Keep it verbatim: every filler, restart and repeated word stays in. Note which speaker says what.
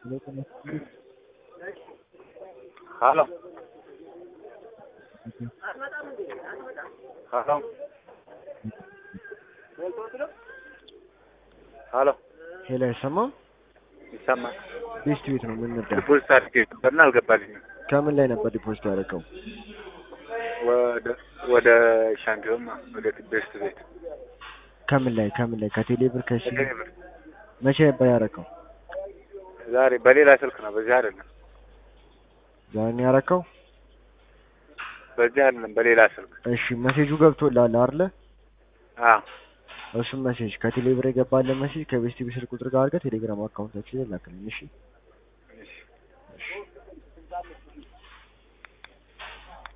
Speaker 1: Hello. Hello. Hello.
Speaker 2: ሄሎ አይሰማም?
Speaker 1: ይሰማል።
Speaker 2: ቤስት ቤት ነው ምን ነበር?
Speaker 1: ዲፖዚት አድርጌ ነበርና አልገባልኝም።
Speaker 2: ከምን ላይ ነበር ዲፖዚት ያደረገው?
Speaker 1: ወደ ወደ ሻምፒዮን ወደ ቤስት ቤት።
Speaker 2: ከምን ላይ ከምን ላይ ከቴሌ ብር ከሲ
Speaker 1: ከቴሌ ብር።
Speaker 2: መቼ ነበር ያደረገው?
Speaker 1: ዛሬ በሌላ ስልክ ነው፣ በዚህ አይደለም።
Speaker 2: ዛሬ ነው ያደረገው?
Speaker 1: በዚህ አይደለም፣ በሌላ ስልክ።
Speaker 2: እሺ ሜሴጁ ገብቶልሃል አይደለ?
Speaker 1: አዎ።
Speaker 2: እሱም ሜሴጅ ከቴሌ ብር የገባለ ሜሴጅ ከቤስት ቤት ስልክ ቁጥር ጋር አድርገህ ቴሌግራም አካውንታችን ላይ ላክልኝ። እሺ